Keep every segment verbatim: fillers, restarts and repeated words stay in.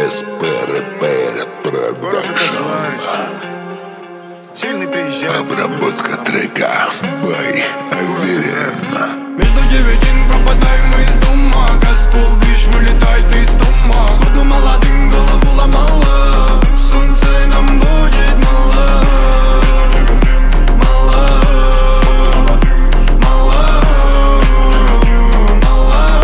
эс пэ Repair Production. Сильный приезжает. Обработка трека by Аверин. Между девятин пропадаем мы из дома. Газпол, движ вылетает из дома. Сходу молодым голову ломало. Солнце нам будет мало. Мало. Мало. Мало.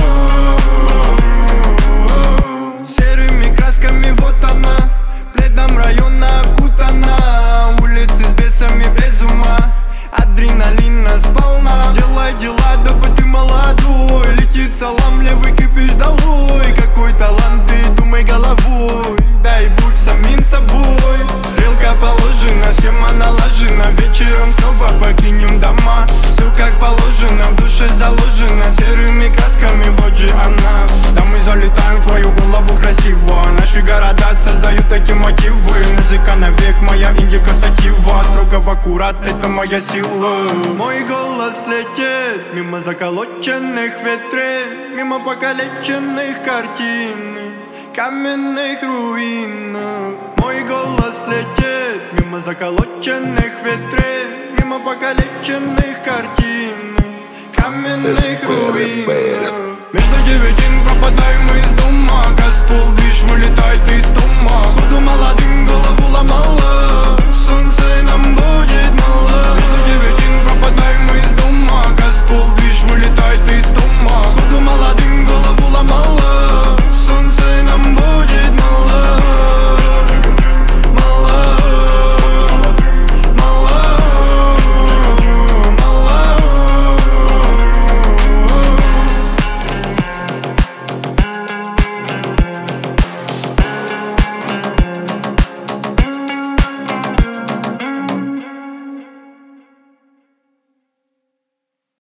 Серыми красками вот она. Пледом района окутана. Улицы с бесами без ума. Адреналина сполна. Делай дела, дабы ты молодой. Летит салам, левый кипиш долой. Какой талант, ты думай головой. Дай будь самим собой. Стрелка положена, схема налажена. Вечером снова покинем дома. Все как положено, в душе заложено. Серыми красками, вот же она. Да мы залетаем в твою голову красиво. Наши города создают эти мотивы. Музыка навек, моя индика сатива. Строго в аккурат, это моя сила. Мой голос летит мимо заколоченных витрин, мимо покалеченных картин, каменных руин. Мой голос летит мимо заколоченных витрин, мимо покалеченных картин, каменных руин. Между девятин пропадаем мы из дома. Газпол,